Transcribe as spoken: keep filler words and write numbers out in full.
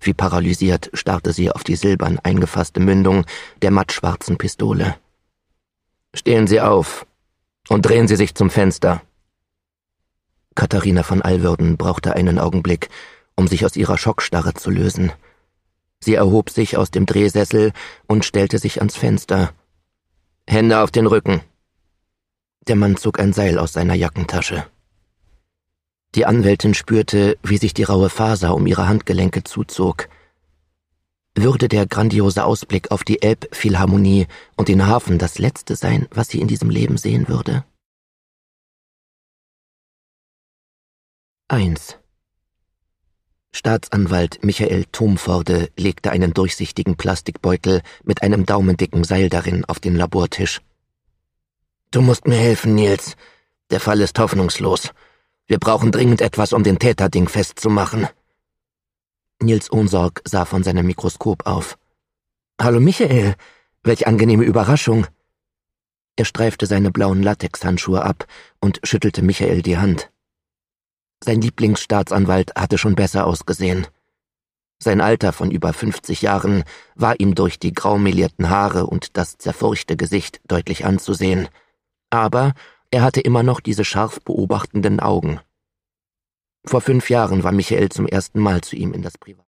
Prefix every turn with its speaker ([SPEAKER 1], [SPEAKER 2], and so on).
[SPEAKER 1] Wie paralysiert starrte sie auf die silbern eingefasste Mündung der mattschwarzen Pistole. »Stehen Sie auf und drehen Sie sich zum Fenster.« Katharina von Allwürden brauchte einen Augenblick, um sich aus ihrer Schockstarre zu lösen. Sie erhob sich aus dem Drehsessel und stellte sich ans Fenster. »Hände auf den Rücken!« Der Mann zog ein Seil aus seiner Jackentasche. Die Anwältin spürte, wie sich die raue Faser um ihre Handgelenke zuzog. Würde der grandiose Ausblick auf die Elbphilharmonie und den Hafen das Letzte sein, was sie in diesem Leben sehen würde? eins. Staatsanwalt Michael Thomforde legte einen durchsichtigen Plastikbeutel mit einem daumendicken Seil darin auf den Labortisch. »Du musst mir helfen, Nils. Der Fall ist hoffnungslos. Wir brauchen dringend etwas, um den Täter dingfest zu machen.« Nils Ohnsorg sah von seinem Mikroskop auf. »Hallo Michael, welch angenehme Überraschung!« Er streifte seine blauen Latexhandschuhe ab und schüttelte Michael die Hand. Sein Lieblingsstaatsanwalt hatte schon besser ausgesehen. Sein Alter von über fünfzig Jahren war ihm durch die graumelierten Haare und das zerfurchte Gesicht deutlich anzusehen. Aber er hatte immer noch diese scharf beobachtenden Augen. Vor fünf Jahren war Michael zum ersten Mal zu ihm in das Privat